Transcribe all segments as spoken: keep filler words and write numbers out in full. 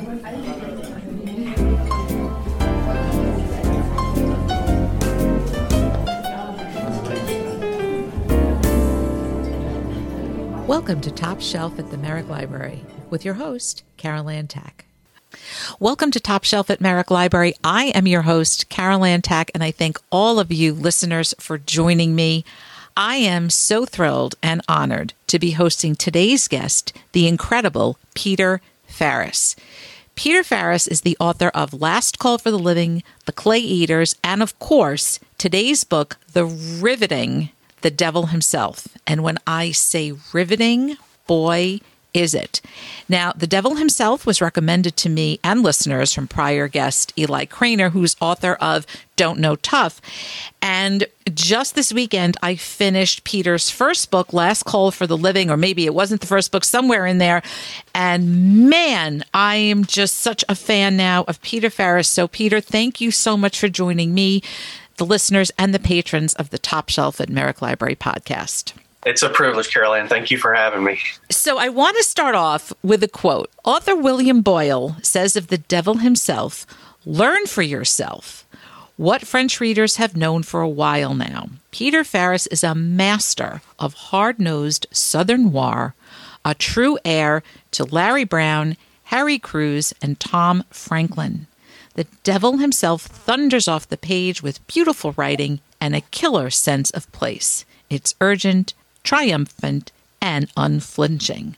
Welcome to Top Shelf at the Merrick Library with your host, Carol Ann Tack. Welcome to Top Shelf at Merrick Library. I am your host, Carol Ann Tack, and I thank all of you listeners for joining me. I am so thrilled and honored to be hosting today's guest, the incredible Peter Farris. Peter Farris is the author of Last Call for the Living, The Clay Eaters, and of course, today's book, the riveting The Devil Himself. And when I say riveting, boy, is it. Now, The Devil Himself was recommended to me and listeners from prior guest Eli Craner, who's author of Don't Know Tough. And just this weekend, I finished Peter's first book, Last Call for the Living, or maybe it wasn't the first book, somewhere in there. And man, I am just such a fan now of Peter Farris. So Peter, thank you so much for joining me, the listeners, and the patrons of the Top Shelf at Merrick Library podcast. It's a privilege, Carol Ann. Thank you for having me. So I want to start off with a quote. Author William Boyle says of the devil himself, "Learn for yourself what French readers have known for a while now. Peter Farris is a master of hard-nosed Southern noir, a true heir to Larry Brown, Harry Crews, and Tom Franklin. The devil himself thunders off the page with beautiful writing and a killer sense of place. It's urgent, triumphant, and unflinching."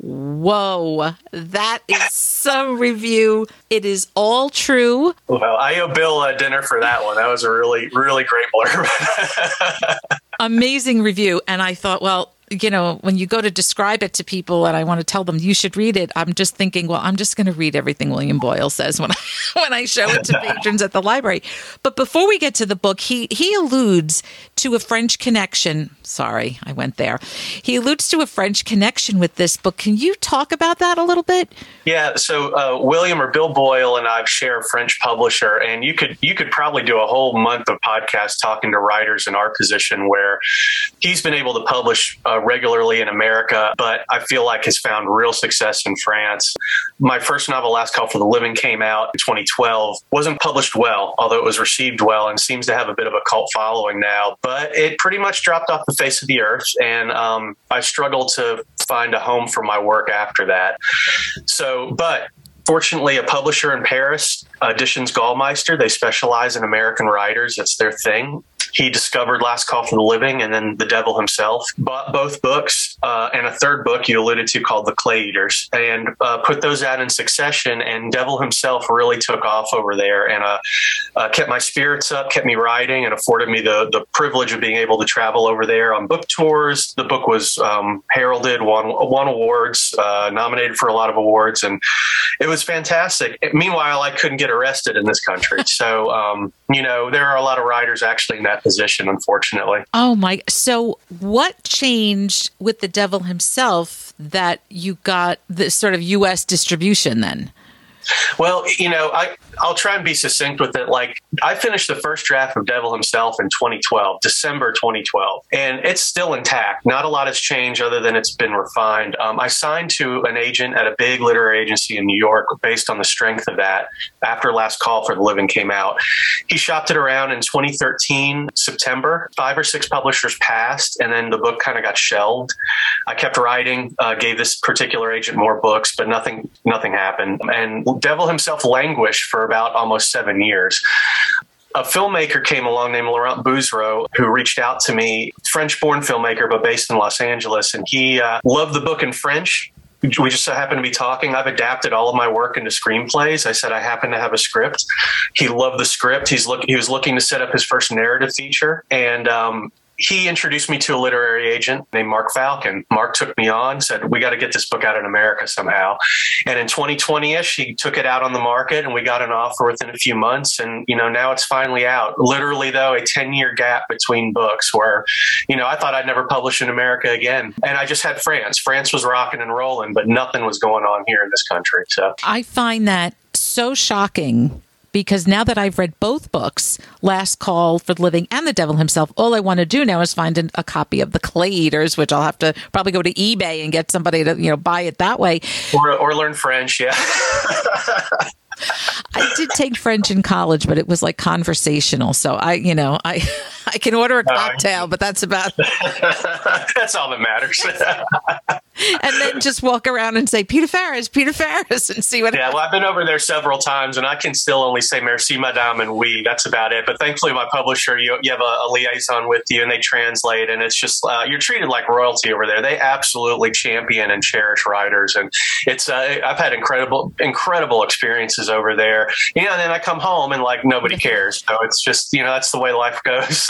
Whoa, that is some review. It is all true. Well, I owe Bill a dinner for that one. That was a really, really great blurb. Amazing review. And I thought, well, you know, when you go to describe it to people and I want to tell them you should read it, I'm just thinking, well, I'm just going to read everything William Boyle says when I, when I show it to patrons at the library. But before we get to the book, he, he alludes to a French connection. Sorry, I went there. He alludes to a French connection with this book. Can you talk about that a little bit? Yeah, so uh, William or Bill Boyle and I share a French publisher, and you could you could probably do a whole month of podcasts talking to writers in our position where he's been able to publish uh, regularly in America, but I feel like has found real success in France. My first novel, Last Call for the Living, came out in twenty twelve. Wasn't published well, although it was received well and seems to have a bit of a cult following now, but it pretty much dropped off the face of the earth, and um, I struggled to find a home for my work after that. So, but fortunately, a publisher in Paris, Editions Gallmeister, they specialize in American writers. That's their thing. He discovered Last Call for the Living and then The Devil Himself, bought both books uh, and a third book you alluded to called The Clay Eaters, and uh, put those out in succession. And Devil Himself really took off over there and uh, uh, kept my spirits up, kept me writing, and afforded me the, the privilege of being able to travel over there on book tours. The book was um, heralded, won, won awards, uh, nominated for a lot of awards, and it was fantastic. Meanwhile, I couldn't get arrested in this country. So, um, you know, there are a lot of writers actually in that position, unfortunately. Oh my. So what changed with The Devil Himself that you got this sort of U S distribution then? Well, you know, I, I'll try and be succinct with it. Like, I finished the first draft of Devil Himself in twenty twelve, December twenty twelve, and it's still intact. Not a lot has changed other than it's been refined. Um, I signed to an agent at a big literary agency in New York based on the strength of that after Last Call for the Living came out. He shopped it around in twenty thirteen, September. Five or six publishers passed, and then the book kind of got shelved. I kept writing, uh, gave this particular agent more books, but nothing, nothing happened. And Devil Himself languished for about almost seven years. A filmmaker came along named Laurent Bouzereau, who reached out to me, French-born filmmaker, but based in Los Angeles. And he uh, loved the book in French. We just so happened to be talking. I've adapted all of my work into screenplays. I said I happen to have a script. He loved the script. He's look, he was looking to set up his first narrative feature. And um, he introduced me to a literary agent named Mark Falcon. Mark took me on, said, we got to get this book out in America somehow. And in twenty twenty-ish, he took it out on the market and we got an offer within a few months. And, you know, now it's finally out. Literally, though, a ten-year gap between books where, you know, I thought I'd never publish in America again. And I just had France. France was rocking and rolling, but nothing was going on here in this country. So I find that so shocking because now that I've read both books, Last Call for the Living and The Devil Himself, all I want to do now is find an, a copy of The Clay Eaters, which I'll have to probably go to eBay and get somebody to, you know, buy it that way. Or, or learn French, yeah. I did take French in college, but it was like conversational. So I, you know, I I can order a cocktail, uh, but that's about that's all that matters. And then just walk around and say, Peter Farris, Peter Farris, and see what Yeah, happens. well, I've been over there several times, and I can still only say merci, madame, and oui. That's about it. But thankfully, my publisher, you, you have a, a liaison with you, and they translate, and it's just, uh, you're treated like royalty over there. They absolutely champion and cherish writers, and it's, uh, I've had incredible, incredible experiences over there. You know, and then I come home, and, like, nobody cares. So it's just, you know, that's the way life goes.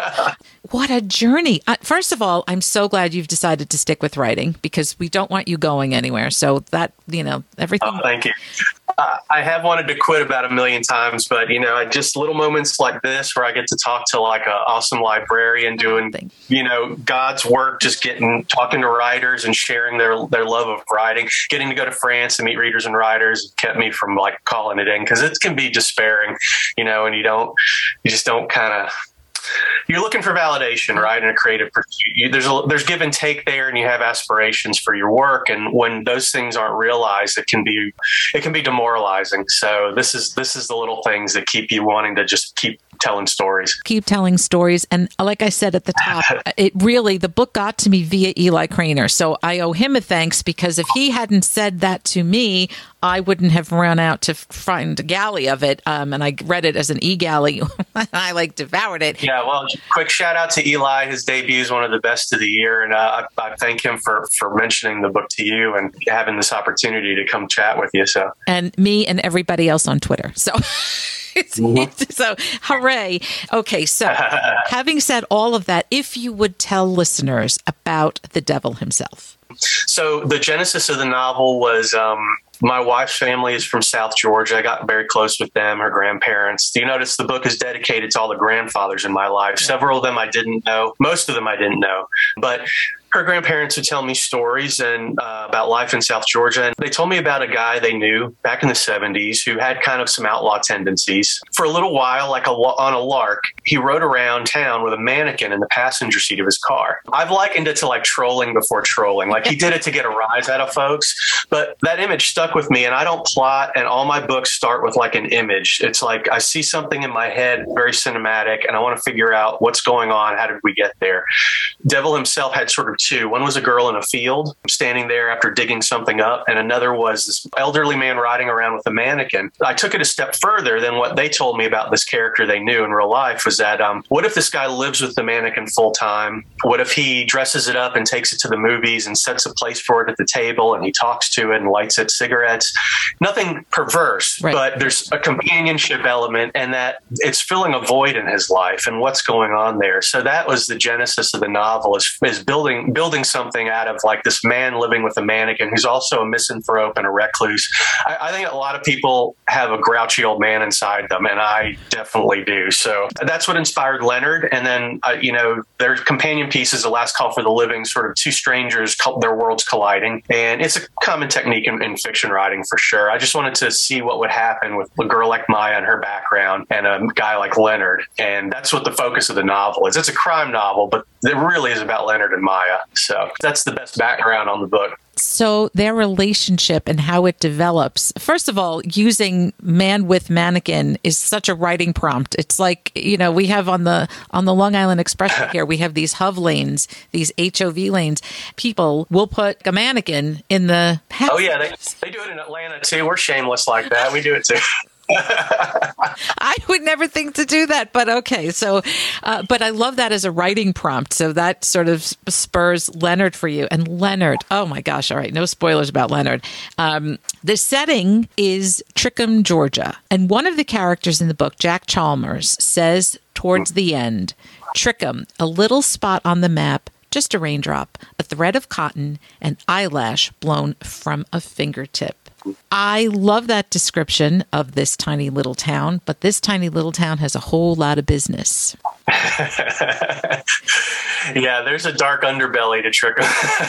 What a journey. Uh, first of all, I'm so glad you've decided to stick with writing, because we don't want you going anywhere. So that, you know, everything. Oh, thank you. Uh, I have wanted to quit about a million times, but, you know, I just little moments like this where I get to talk to like an awesome librarian doing, you know, God's work, just getting, talking to writers and sharing their, their love of writing, getting to go to France and meet readers and writers kept me from like calling it in, because it can be despairing, you know, and you don't, you just don't kind of, you're looking for validation, right? In a creative pursuit, you, there's a, there's give and take there, and you have aspirations for your work. And when those things aren't realized, it can be it can be demoralizing. So this is this is the little things that keep you wanting to just keep telling stories. Keep telling stories. And like I said at the top, it really, the book got to me via Eli Craner. So I owe him a thanks, because if he hadn't said that to me, I wouldn't have run out to find a galley of it. Um, and I read it as an e-galley. I like devoured it. Yeah, well, quick shout out to Eli. His debut is one of the best of the year. And uh, I, I thank him for, for mentioning the book to you and having this opportunity to come chat with you. So, and me and everybody else on Twitter. So... It's, it's, so, hooray. Okay, so having said all of that, if you would tell listeners about the devil himself. So the genesis of the novel was um, my wife's family is from South Georgia. I got very close with them, her grandparents. You notice the book is dedicated to all the grandfathers in my life. Several of them I didn't know. Most of them I didn't know. But her grandparents would tell me stories and uh, about life in South Georgia. And they told me about a guy they knew back in the seventies who had kind of some outlaw tendencies. For a little while, like a, on a lark, he rode around town with a mannequin in the passenger seat of his car. I've likened it to like trolling before trolling. Like he did it to get a rise out of folks. But that image stuck with me, and I don't plot, and all my books start with like an image. It's like I see something in my head, very cinematic, and I want to figure out what's going on. How did we get there? Devil himself had sort of two. One was a girl in a field standing there after digging something up, and another was this elderly man riding around with a mannequin. I took it a step further than what they told me about this character they knew in real life. Was that um, what if this guy lives with the mannequin full time? What if he dresses it up and takes it to the movies and sets a place for it at the table, and he talks to it and lights it cigarettes? Nothing perverse, right. But there's a companionship element, and that it's filling a void in his life and what's going on there. So that was the genesis of the novel, is, is building building something out of like this man living with a mannequin who's also a misanthrope and a recluse. I, I think a lot of people have a grouchy old man inside them, and I definitely do. So that's what inspired Leonard. And then, uh, you know, their companion piece is The Last Call for the Living, sort of two strangers, their worlds colliding. And it's a common technique in, in fiction writing for sure. I just wanted to see what would happen with a girl like Maya and her background and a guy like Leonard. And that's what the focus of the novel is. It's a crime novel, but it really is about Leonard and Maya. So that's the best background on the book. So their relationship and how it develops. First of all, using man with mannequin is such a writing prompt. It's like, you know, we have on the on the Long Island Expressway here, we have these H O V lanes, these H O V lanes. People will put a mannequin in the passenger. Oh, yeah. They, they do it in Atlanta, too. We're shameless like that. We do it, too. I would never think to do that, but okay. So, uh, but I love that as a writing prompt. So that sort of spurs Leonard for you. And Leonard, oh my gosh. All right. No spoilers about Leonard. Um, the setting is Trickham, Georgia. And one of the characters in the book, Jack Chalmers, says towards the end, Trickham, a little spot on the map, just a raindrop, a thread of cotton, an eyelash blown from a fingertip. I love that description of this tiny little town, but this tiny little town has a whole lot of business. Yeah, there's a dark underbelly to Trickum.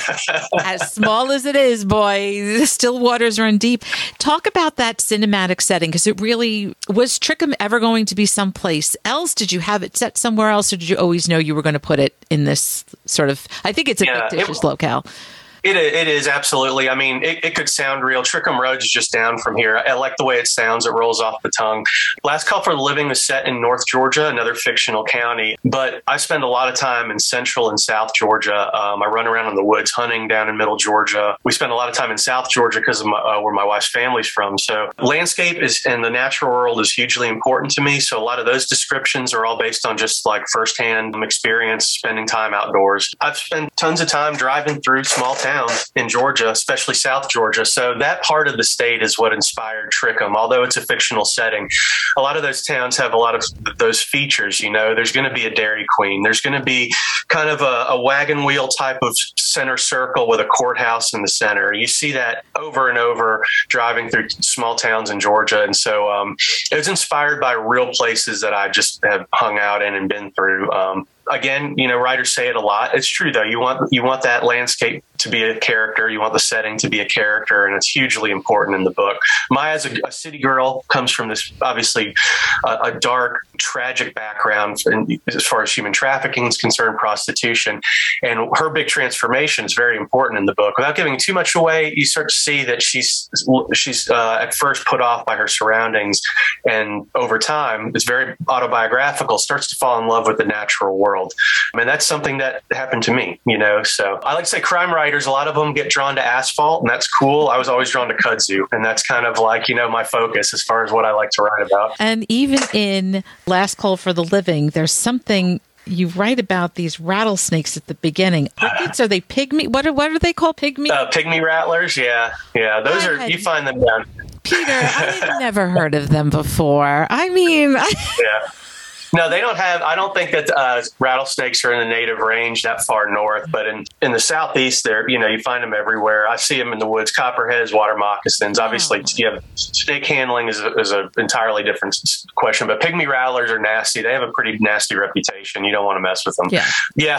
As small as it is, boy, the still waters run deep. Talk about that cinematic setting, because it really was. Trickum ever going to be someplace else? Did you have it set somewhere else, or did you always know you were going to put it in this sort of, I think it's a yeah, fictitious it, locale. It, it is, absolutely. I mean, it, it could sound real. Trickum Road is just down from here. I like the way it sounds. It rolls off the tongue. Last Call for the Living is set in North Georgia, another fictional county. But I spend a lot of time in Central and South Georgia. Um, I run around in the woods hunting down in Middle Georgia. We spend a lot of time in South Georgia because of my, uh, where my wife's family's from. So landscape is and the natural world is hugely important to me. So a lot of those descriptions are all based on just like firsthand experience, spending time outdoors. I've spent tons of time driving through small towns in Georgia, especially South Georgia. So that part of the state is what inspired Trickum, although it's a fictional setting. A lot of those towns have a lot of those features. You know, there's going to be a Dairy Queen. There's going to be kind of a, a wagon wheel type of center circle with a courthouse in the center. You see that over and over driving through small towns in Georgia. And so um, it was inspired by real places that I just have hung out in and been through. Um, Again, you know, writers say it a lot. It's true, though. You want you want that landscape to be a character. You want the setting to be a character, and it's hugely important in the book. Maya's a, a city girl, comes from this, obviously, uh, a dark, tragic background in, as far as human trafficking is concerned, prostitution. And her big transformation is very important in the book. Without giving too much away, you start to see that she's, she's uh, at first put off by her surroundings, and over time, it's very autobiographical, starts to fall in love with the natural world. I mean, that's something that happened to me, you know. So I like to say crime writers, a lot of them get drawn to asphalt, and that's cool. I was always drawn to kudzu, and that's kind of like, you know, my focus as far as what I like to write about. And even in Last Call for the Living, there's something you write about these rattlesnakes at the beginning. Crickets, are they pygmy? What are, what are they called? Pygmy? Uh, pygmy rattlers. Yeah. Yeah. Those I are, had, you find them down. Peter, I've never heard of them before. I mean, yeah. No, they don't have, I don't think that uh, rattlesnakes are in the native range that far north, but in, in the southeast, there, you know, you find them everywhere. I see them in the woods, copperheads, water moccasins. Obviously, oh. you have snake handling is a, is an entirely different question, but pygmy rattlers are nasty. They have a pretty nasty reputation. You don't want to mess with them. Yeah. Yeah.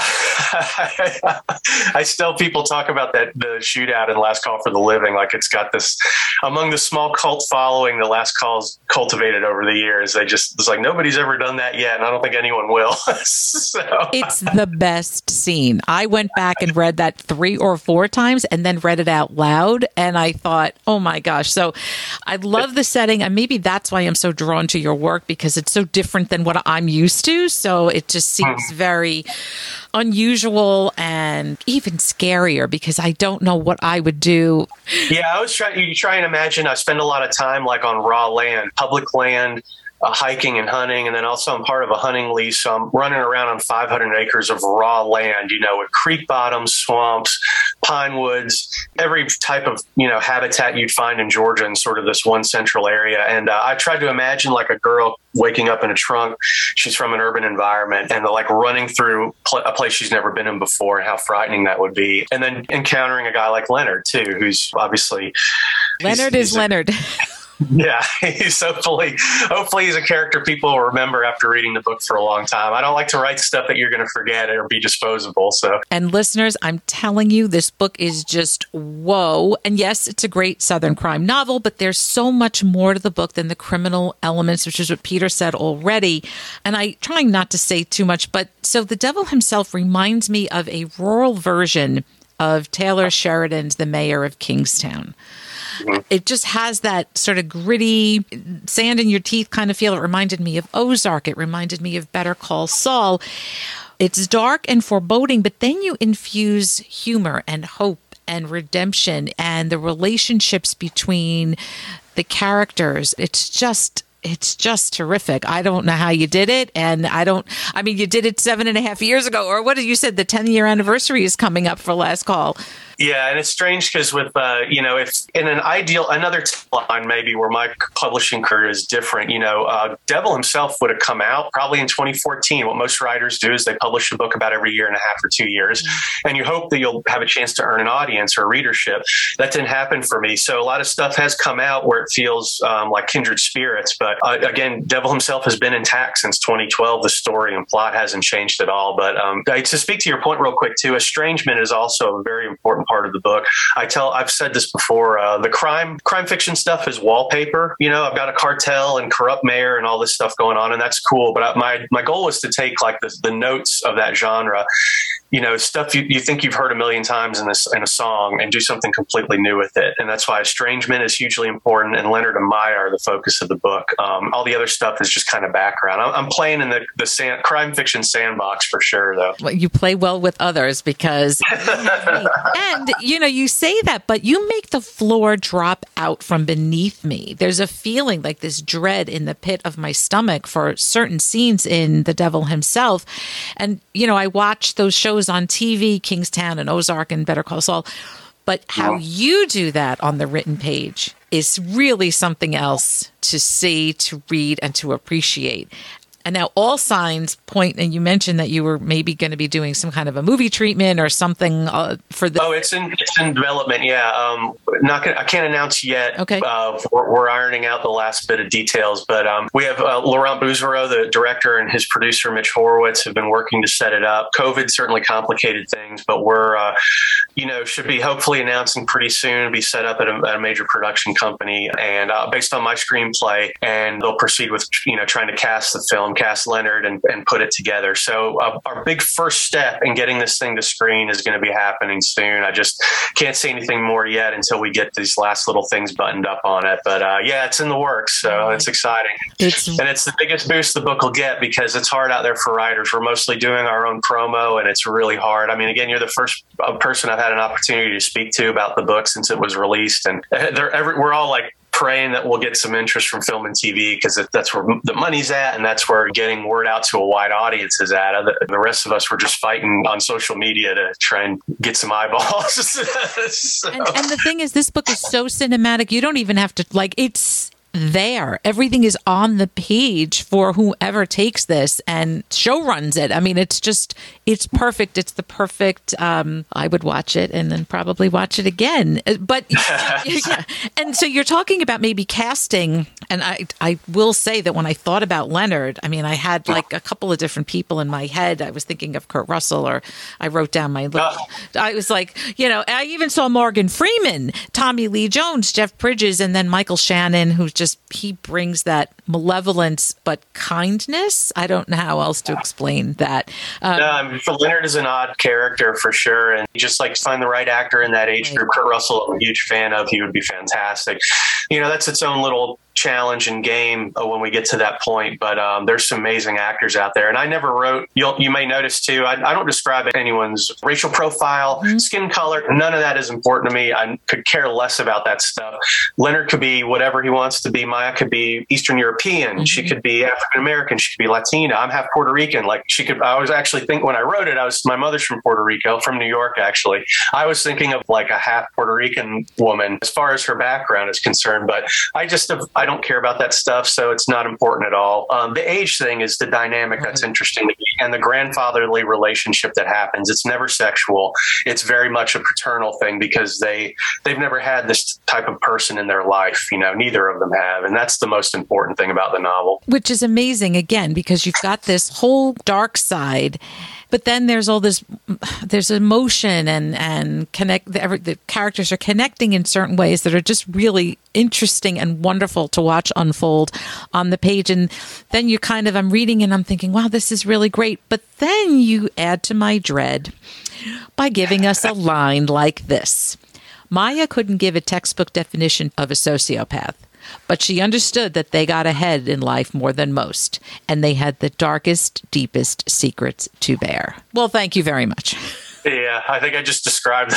I still, people talk about that, the shootout in Last Call for the Living, like it's got this, among the small cult following the Last Call's cultivated over the years. They just, it's like, nobody's ever done that yet. And I don't think anyone will. So. It's the best scene. I went back and read that three or four times and then read it out loud. And I thought, oh my gosh. So I love the setting. And maybe that's why I'm so drawn to your work, because it's so different than what I'm used to. So it just seems very unusual and even scarier, because I don't know what I would do. Yeah, I was trying, you try and imagine, I spend a lot of time like on raw land, public land, Uh, hiking and hunting, and then also I'm part of a hunting lease, so I'm running around on five hundred acres of raw land, you know, with creek bottoms, swamps, pine woods, every type of, you know, habitat you'd find in Georgia in sort of this one central area. And uh, I tried to imagine like a girl waking up in a trunk. She's from an urban environment, and like running through pl- a place she's never been in before, and how frightening that would be. And then encountering a guy like Leonard too, who's obviously Leonard he's, is he's Leonard. A, Yeah, he's hopefully, hopefully he's a character people will remember after reading the book for a long time. I don't like to write stuff that you're going to forget or be disposable. So, and listeners, I'm telling you, this book is just whoa. And yes, it's a great Southern crime novel, but there's so much more to the book than the criminal elements, which is what Peter said already. And I trying not to say too much, but so the devil himself reminds me of a rural version of Taylor Sheridan's The Mayor of Kingstown. It just has that sort of gritty, sand in your teeth kind of feel. It reminded me of Ozark. It reminded me of Better Call Saul. It's dark and foreboding, but then you infuse humor and hope and redemption and the relationships between the characters. It's just... It's just terrific. I don't know how you did it. And I don't, I mean, you did it seven and a half years ago, or what did you said? The ten year anniversary is coming up for Last Call. Yeah, and it's strange because with, uh, you know, if in an ideal, another line maybe where my publishing career is different, you know, uh, Devil himself would have come out probably in twenty fourteen. What most writers do is they publish a book about every year and a half or two years, mm-hmm. and you hope that you'll have a chance to earn an audience or readership. That didn't happen for me. So a lot of stuff has come out where it feels um, like kindred spirits. But uh, again, Devil himself has been intact since twenty twelve. The story and plot hasn't changed at all. But um, to speak to your point real quick, too, estrangement is also a very important part of the book. I tell, I've said this before, uh, the crime crime fiction stuff is wallpaper. You know, I've got a cartel and corrupt mayor and all this stuff going on, and that's cool. But I, my my goal was to take like the, the notes of that genre, you know, stuff you, you think you've heard a million times in this in a song, and do something completely new with it. And that's why estrangement is hugely important. And Leonard and Maya are the focus of the book. Um, all the other stuff is just kind of background. I'm, I'm playing in the the sand, crime fiction sandbox for sure, though. Well, you play well with others because, and you know, you say that, but you make the floor drop out from beneath me. There's a feeling like this dread in the pit of my stomach for certain scenes in The Devil himself. And, you know, I watch those shows on T V, Kingstown and Ozark and Better Call Saul, but how yeah. you do that on the written page is really something else to see, to read, and to appreciate. And now all signs point, and you mentioned that you were maybe going to be doing some kind of a movie treatment or something uh, for the. Oh, it's in it's in development. Yeah, um, not gonna, I can't announce yet. Okay, uh, we're, we're ironing out the last bit of details, but um, we have uh, Laurent Bouzereau, the director, and his producer Mitch Horowitz have been working to set it up. COVID certainly complicated things, but we're uh, you know should be hopefully announcing pretty soon. Be set up at a, at a major production company, and uh, based on my screenplay, and they'll proceed with you know trying to cast the film. Cast Leonard and, and put it together. So uh, our big first step in getting this thing to screen is going to be happening soon. I just can't say anything more yet until we get these last little things buttoned up on it. But uh, yeah, it's in the works. So it's exciting. It's- and it's the biggest boost the book will get because it's hard out there for writers. We're mostly doing our own promo and it's really hard. I mean, again, you're the first person I've had an opportunity to speak to about the book since it was released. And they're every, we're all like, praying that we'll get some interest from film and T V because that's where the money's at and that's where getting word out to a wide audience is at. The rest of us were just fighting on social media to try and get some eyeballs. so. and, and the thing is, this book is so cinematic. You don't even have to, like, it's there. Everything is on the page for whoever takes this and show runs it. I mean, it's just, it's perfect. It's the perfect, um, I would watch it and then probably watch it again. But, yeah. And so you're talking about maybe casting. And I, I will say that when I thought about Leonard, I mean, I had like a couple of different people in my head. I was thinking of Kurt Russell, or I wrote down my, little, I was like, you know, I even saw Morgan Freeman, Tommy Lee Jones, Jeff Bridges, and then Michael Shannon, who's just, he brings that malevolence but kindness. I don't know how else to explain that. Um, um, Leonard is an odd character for sure, and you just like find the right actor in that age right. group. Kurt Russell, I'm a huge fan of. He would be fantastic. You know, that's its own little challenge and game when we get to that point. But um, there's some amazing actors out there. And I never wrote, you'll, you may notice too, I, I don't describe anyone's racial profile, mm-hmm. skin color. None of that is important to me. I could care less about that stuff. Leonard could be whatever he wants to be. Maya could be Eastern European. Mm-hmm. She could be African American. She could be Latina. I'm half Puerto Rican. Like she could, I was actually think when I wrote it, I was, my mother's from Puerto Rico, from New York, actually. I was thinking of like a half Puerto Rican woman as far as her background is concerned. But I just, I don't care about that stuff, so it's not important at all. Um, the age thing is the dynamic that's interesting to me, and the grandfatherly relationship that happens. It's never sexual. It's very much a paternal thing because they, they've never had this type of person in their life. You know, neither of them have, and that's the most important thing about the novel. Which is amazing, again, because you've got this whole dark side, but then there's all this, there's emotion and, and connect, the, every, the characters are connecting in certain ways that are just really interesting and wonderful to watch unfold on the page. And then you kind of, I'm reading and I'm thinking, wow, this is really great. But then you add to my dread by giving us a line like this. Maya couldn't give a textbook definition of a sociopath, but she understood that they got ahead in life more than most, and they had the darkest, deepest secrets to bear. Well, thank you very much. Yeah, I think I just described,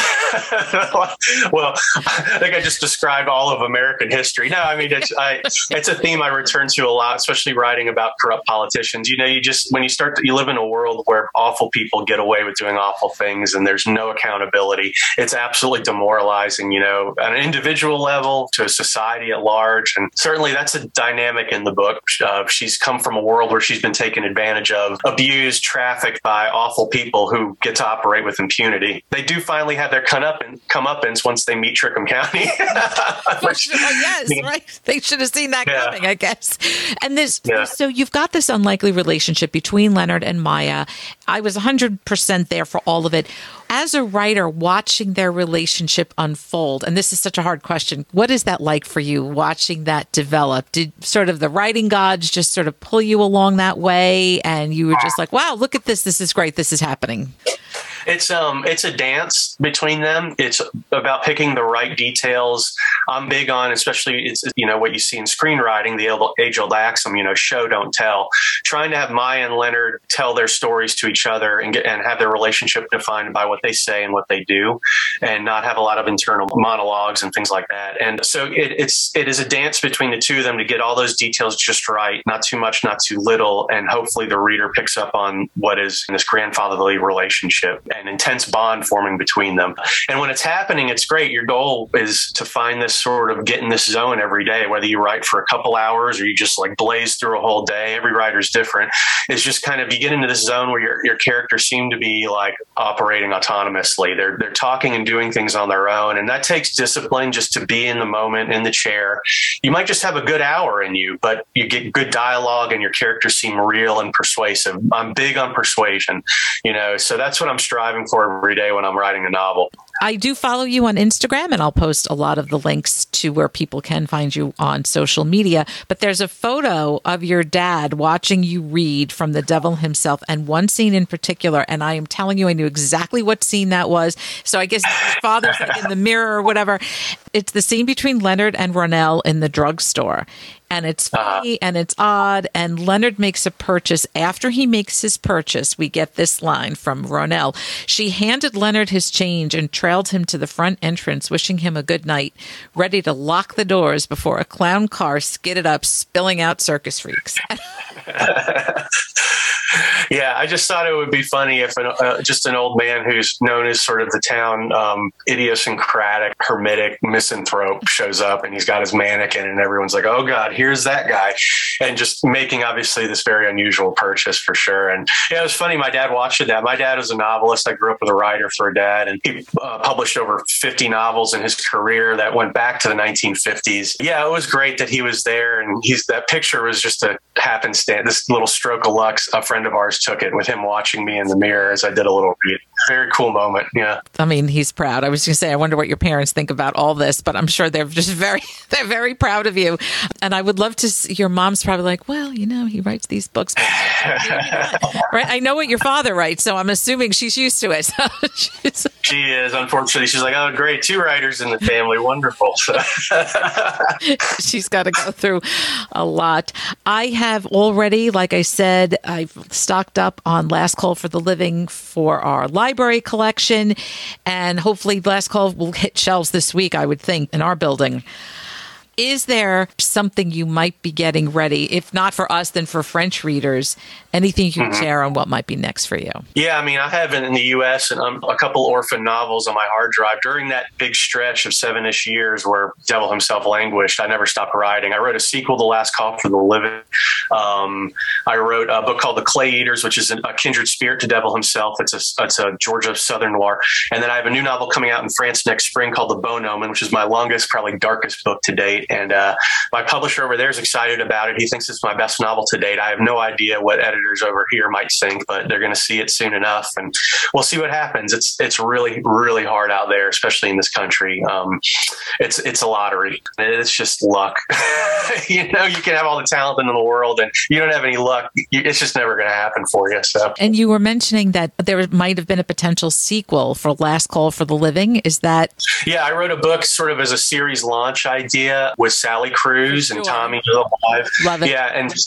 well, I think I just described all of American history. No, I mean, it's, I, it's a theme I return to a lot, especially writing about corrupt politicians. You know, you just, when you start to, you live in a world where awful people get away with doing awful things and there's no accountability. It's absolutely demoralizing, you know, on an individual level to a society at large. And certainly that's a dynamic in the book. Uh, she's come from a world where she's been taken advantage of, abused, trafficked by awful people who get to operate with impunity. They do finally have their come up and comeuppance once they meet Trickham County. Which, yes, yeah. Right. They should have seen that yeah. coming, I guess. And this, yeah. so you've got this unlikely relationship between Leonard and Maya. I was one hundred percent there for all of it. As a writer, watching their relationship unfold, and this is such a hard question, what is that like for you, watching that develop? Did sort of the writing gods just sort of pull you along that way, and you were just like, wow, look at this, this is great, this is happening? It's um, it's a dance between them. It's about picking the right details. I'm big on, especially it's you know what you see in screenwriting, the age-old axiom, you know, show don't tell. Trying to have Maya and Leonard tell their stories to each other and get and have their relationship defined by what they say and what they do, and not have a lot of internal monologues and things like that. And so it, it's it is a dance between the two of them to get all those details just right, not too much, not too little, and hopefully the reader picks up on what is this grandfatherly relationship. An intense bond forming between them. And when it's happening, it's great. Your goal is to find this sort of get in this zone every day, whether you write for a couple hours or you just like blaze through a whole day. Every writer's different. It's just kind of, you get into this zone where your, your characters seem to be like operating autonomously. They're, they're talking and doing things on their own. And that takes discipline just to be in the moment, in the chair. You might just have a good hour in you, but you get good dialogue and your characters seem real and persuasive. I'm big on persuasion, you know, so that's what I'm striving for every day when I'm writing a novel. I do follow you on Instagram, and I'll post a lot of the links to where people can find you on social media. But there's a photo of your dad watching you read from The Devil Himself, and one scene in particular, and I am telling you, I knew exactly what scene that was. So I guess your father's like in the mirror or whatever. It's the scene between Leonard and Ronell in the drugstore. And it's funny uh-huh. and it's odd. And Leonard makes a purchase. After he makes his purchase, we get this line from Ronell. She handed Leonard his change and trailed him to the front entrance, wishing him a good night, ready to lock the doors before a clown car skidded up, spilling out circus freaks. Yeah, I just thought it would be funny if an, uh, just an old man who's known as sort of the town um, idiosyncratic, hermetic misanthrope shows up and he's got his mannequin and everyone's like, oh, God, here's that guy. And just making, obviously, this very unusual purchase for sure. And yeah, it was funny. My dad watched that. My dad was a novelist. I grew up with a writer for a dad, and he uh, published over fifty novels in his career that went back to the nineteen fifties. Yeah, it was great that he was there. And he's that picture was just a happenstance. This little stroke of luck, a friend of ours took it with him watching me in the mirror as I did a little read. Very cool moment. Yeah. I mean, he's proud. I was going to say, I wonder what your parents think about all this, but I'm sure they're just very, they're very proud of you. And I would love to see, your mom's probably like, well, you know, he writes these books. Right. I know what your father writes, so I'm assuming she's used to it. she's, she is, unfortunately. She's like, oh, great. Two writers in the family. Wonderful. She's got to go through a lot. I have already, like I said, I've stocked up on Last Call for the Living for our library collection, and hopefully Last Call will hit shelves this week, I would think, in our building. Is there something you might be getting ready, if not for us, then for French readers? Anything you can mm-hmm. share on what might be next for you? Yeah, I mean, I have in the U S and um, a couple orphan novels on my hard drive. During that big stretch of seven-ish years where Devil Himself languished, I never stopped writing. I wrote a sequel to Last Call for the Living. Um, I wrote a book called The Clay Eaters, which is a kindred spirit to Devil Himself. It's a, it's a Georgia Southern noir. And then I have a new novel coming out in France next spring called The Bone Omen, which is my longest, probably darkest book to date. And uh, my publisher over there is excited about it. He thinks it's my best novel to date. I have no idea what editors over here might think, but they're going to see it soon enough, and we'll see what happens. It's it's really, really hard out there, especially in this country. Um, it's it's a lottery. It's just luck. You know, you can have all the talent in the world, and you don't have any luck. It's just never going to happen for you. So. And you were mentioning that there might have been a potential sequel for Last Call for the Living. Is that? Yeah, I wrote a book sort of as a series launch idea with Sally Cruz and Tommy alive. Love it. Yeah, and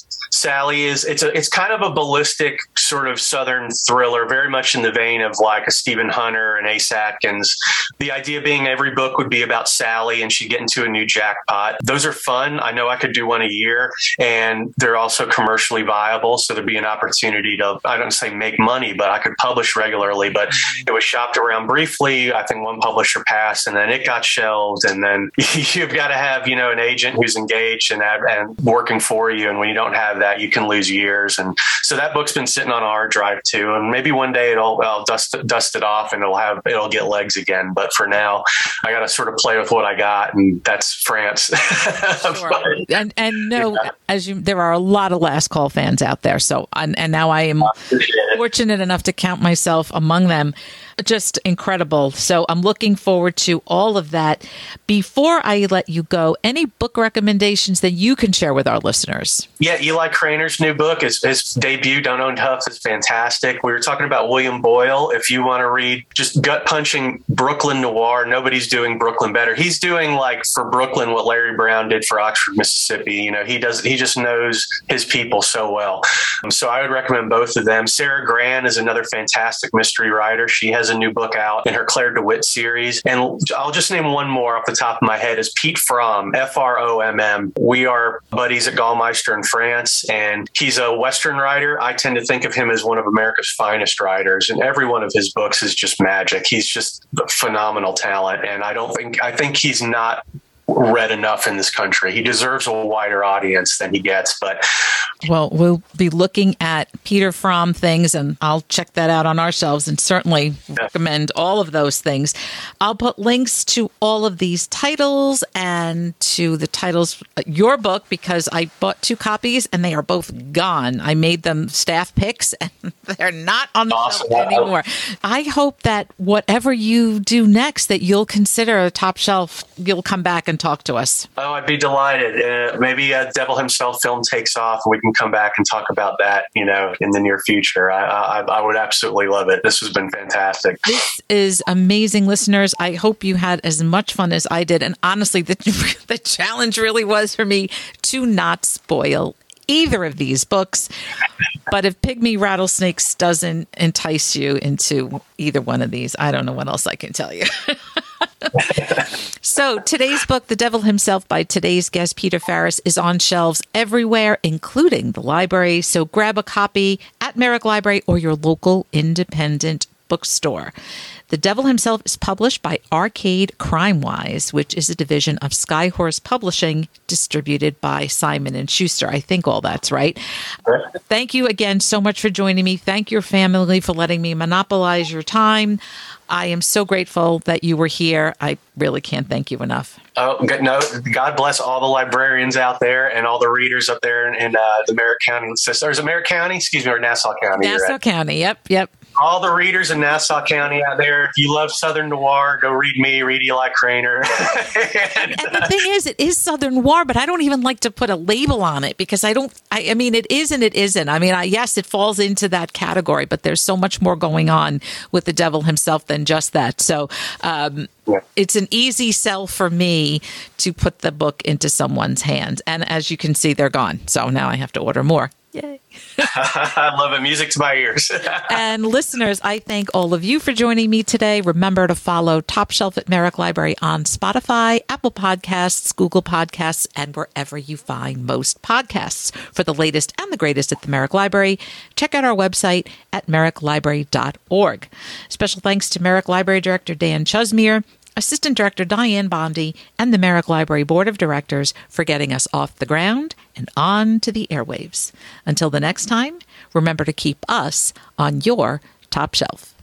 Sally is, it's a, it's kind of a ballistic sort of Southern thriller, very much in the vein of like a Stephen Hunter and Ace Atkins. The idea being every book would be about Sally and she'd get into a new jackpot. Those are fun. I know I could do one a year, and they're also commercially viable. So there'd be an opportunity to, I don't say make money, but I could publish regularly. But it was shopped around briefly. I think one publisher passed, and then it got shelved. And then you've got to have, you know, an agent who's engaged and, and working for you. And when you don't have that, you can lose years. And so that book's been sitting on a hard drive too. And maybe one day it'll, I'll dust, dust it off and it'll have, it'll get legs again. But for now, I got to sort of play with what I got, and that's France. Sure. and and no, yeah. as you, there are a lot of Last Call fans out there. So, and, and now I am fortunate enough to count myself among them. Just incredible. So I'm looking forward to all of that. Before I let you go, any book recommendations that you can share with our listeners? Yeah, Eli Craner's new book, his, his debut, Don't Own Tough, is fantastic. We were talking about William Boyle. If you want to read just gut-punching Brooklyn noir, nobody's doing Brooklyn better. He's doing, like, for Brooklyn what Larry Brown did for Oxford, Mississippi. You know, he does. He just knows his people so well. Um, so I would recommend both of them. Sarah Gran is another fantastic mystery writer. She has a new book out in her Claire DeWitt series. And I'll just name one more off the top of my head is Pete Fromm, F R O M M. We are buddies at Gallmeister in France, and he's a Western writer. I tend to think of him as one of America's finest writers, and every one of his books is just magic. He's just phenomenal talent, and I don't think, I think he's not read enough in this country. He deserves a wider audience than he gets. But well, we'll be looking at Peter Fromm things, and I'll check that out on our shelves and certainly yeah. recommend all of those things. I'll put links to all of these titles and to the titles, your book, because I bought two copies and they are both gone. I made them staff picks and they're not on the awesome. shelf anymore. I hope that whatever you do next, that you'll consider a top shelf, you'll come back and talk to us. Oh, I'd be delighted. Uh, maybe a Devil Himself film takes off and we can come back and talk about that, you know, in the near future. I, I, I would absolutely love it. This has been fantastic. This is amazing, listeners. I hope you had as much fun as I did. And honestly, the, the challenge really was for me to not spoil either of these books. But if Pygmy Rattlesnakes doesn't entice you into either one of these, I don't know what else I can tell you. So today's book, The Devil Himself by today's guest, Peter Faris, is on shelves everywhere, including the library. So grab a copy at Merrick Library or your local independent bookstore. The Devil Himself is published by Arcade Crimewise, which is a division of Skyhorse Publishing, distributed by Simon and Schuster. I think all that's right. Thank you again so much for joining me. Thank your family for letting me monopolize your time. I am so grateful that you were here. I really can't thank you enough. Oh, no, God bless all the librarians out there and all the readers up there in, in uh, the Merrick County system. Or is it Merrick County? Excuse me, or Nassau County? Nassau County, yep, yep. All the readers in Nassau County out there, if you love Southern noir, go read me, read Eli Craner. and, and the thing is, it is Southern noir, but I don't even like to put a label on it because I don't, I, I mean, it is and it isn't. I mean, I, yes, it falls into that category, but there's so much more going on with The Devil Himself than just that. So um, yeah. It's an easy sell for me to put the book into someone's hands. And as you can see, they're gone. So now I have to order more. Yay. I love it. Music to my ears. And listeners, I thank all of you for joining me today. Remember to follow Top Shelf at Merrick Library on Spotify, Apple Podcasts, Google Podcasts, and wherever you find most podcasts. For the latest and the greatest at the Merrick Library, check out our website at merrick library dot org. Special thanks to Merrick Library Director Dan Chusmere, Assistant Director Diane Bondi, and the Merrick Library Board of Directors for getting us off the ground and on to the airwaves. Until the next time, remember to keep us on your top shelf.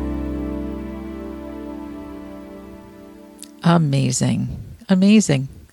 Amazing. Amazing.